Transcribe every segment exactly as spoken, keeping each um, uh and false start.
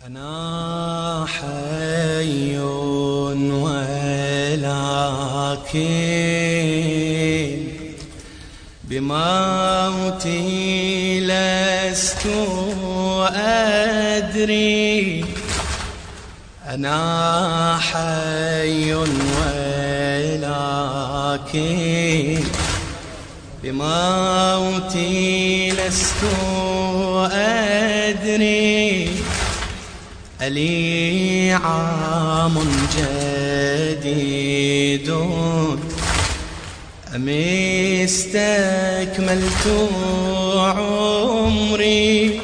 أنا حي ولكن بموتي لست أدري. أنا حي ولكن بموتي لست أدري. ألي عام جديد أم استكملت عمري.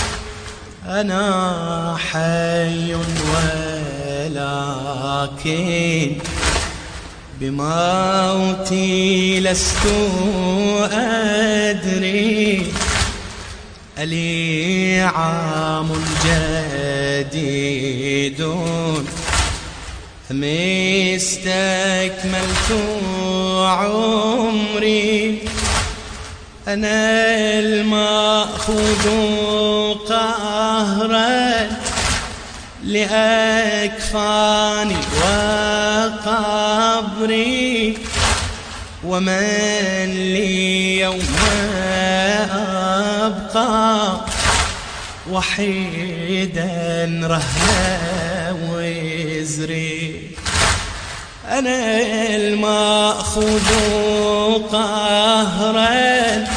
أنا حي ولكن بموتي لست أدري. ألي عام جديد أم استكملت عمري. أنا المأخوذ قهرا لأكفاني وقبري. ومن لي يوم أبقى وحيدا رهن وزري. أنا المأخوذ قهرا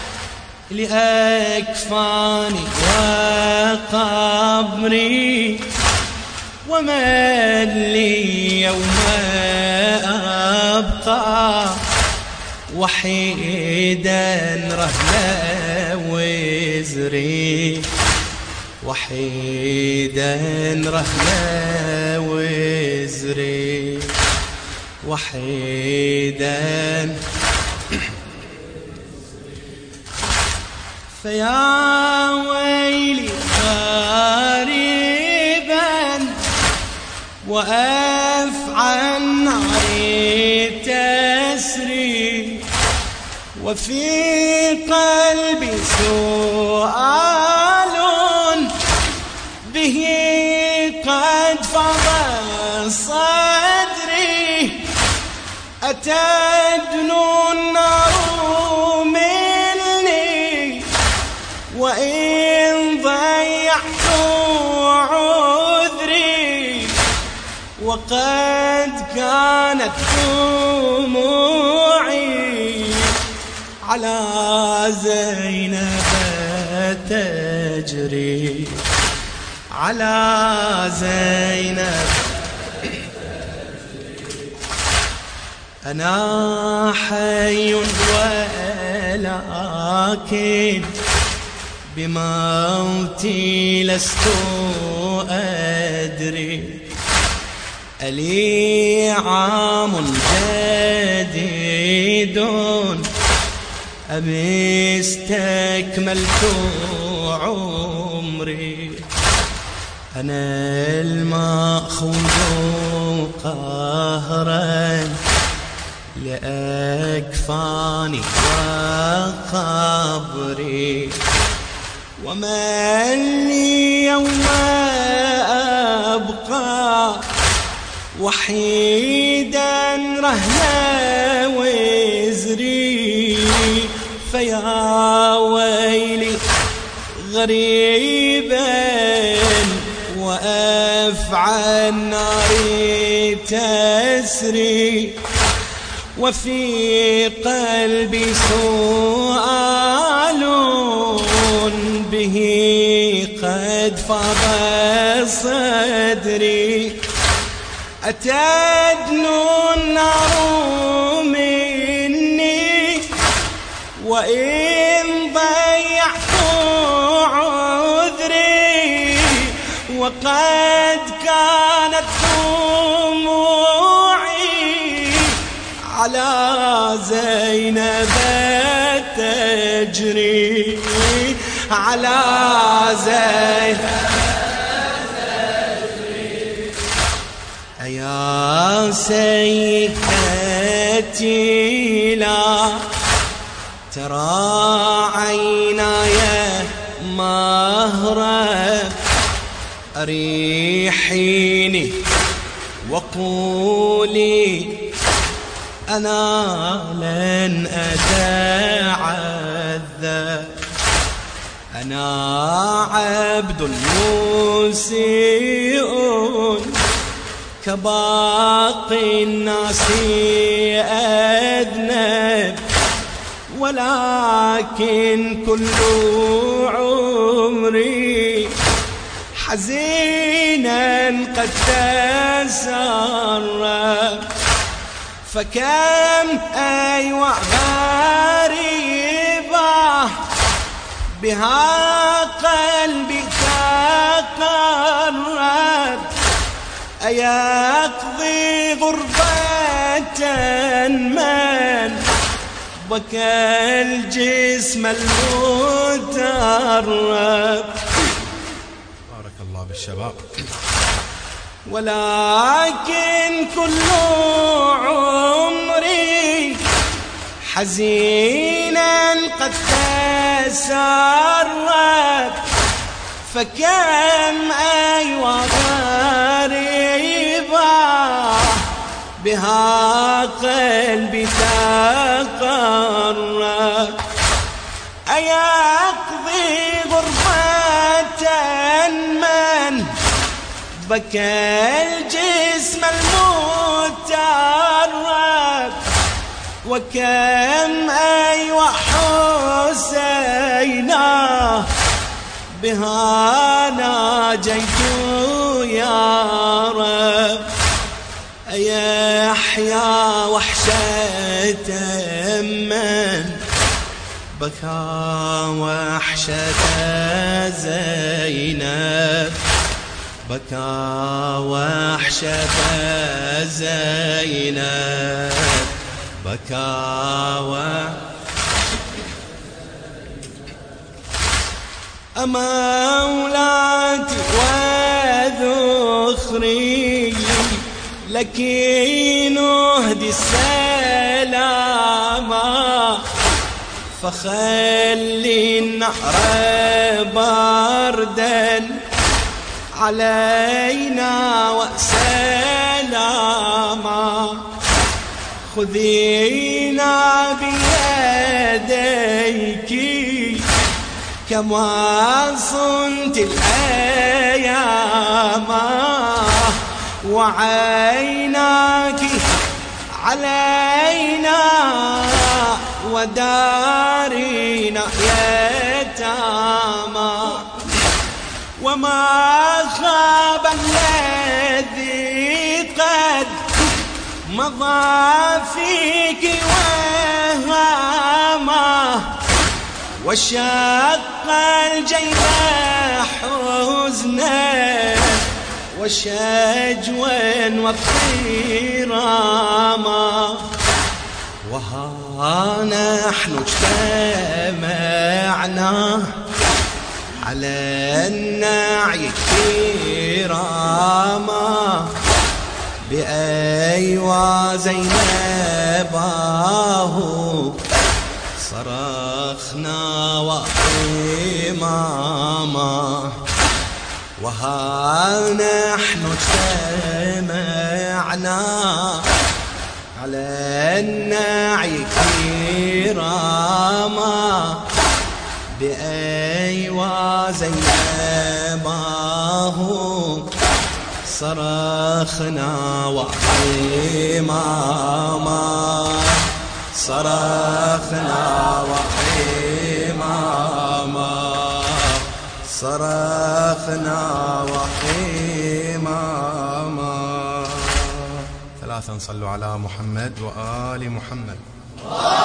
لأكفاني وقبري. ومن لي يوم أبقى وحيدا رهن وزري. وحيدا رهن وزري. وحيدا. فيا ويلي غريبا وأفعى النار تسري. وفي قلبي سؤال به قد فضى صدري. أتدنو النار مني وإن ضيعت عذري. وقد كانت دموعي على زينب تجري. على زينب. أنا حي ولكن بموتي لست أدري. ألي عام جديد أم استكملت عمري. أنا المأخوذ قهرا لأكفاني وقبري. ومن لي يوم أبقى وحيدا رهن وزري. فيا ويلي غريبا وأفعى النار تسري. وفي قلبي سؤال به قد فضى صدري. أتدنو النار مني وإن ضيعت عذري. وقد كانت دموعي على زينب تجري. على زينب تجري. يا سيدتي لا ترى عيناي مهرا أريحيني وقولي أنا لن أتعذب، أنا عبد مسيء كباقي الناس أذنب، ولكن كل عمري حزينا قد تسرب، فكم أيوة غريبة بها قلبي تقرب، أيقضي غربة من بكى الجسم المترب. بارك الله بالشباب. ولكن كل عمري حزينا قد تسرب، فكم أيوة غريبة بها قلبي تقرب، أيقضي غربة من بكى الجسم المترب، وكم أيوة حسينا بها ناجيت يا رب، أيحيا وحشة من بكى وحشة زينب، بكى وحشة زينب، بكى وحشة. أمولاتي وذخري لك نهدي السلام، فخلي النهر بردا علينا وسلاما، خذينا بيديك كما صنت الأيام، وعيناك علينا ودارنا يتامى، وما خاب الذي قد مضى فيك وهامه، وشق الجيب حزنا وشجوا واضطراما، وها نحن اجتمعنا على النعي كراما، بأيوى زينباه صرخنا وقماما، وها نحن اجتمعنا على النعي كراما، بأيوى زينباه صرخنا وقماما، صرخنا وقماما، صرخنا وقماما. ثلاثا صلوا على محمد وآل محمد.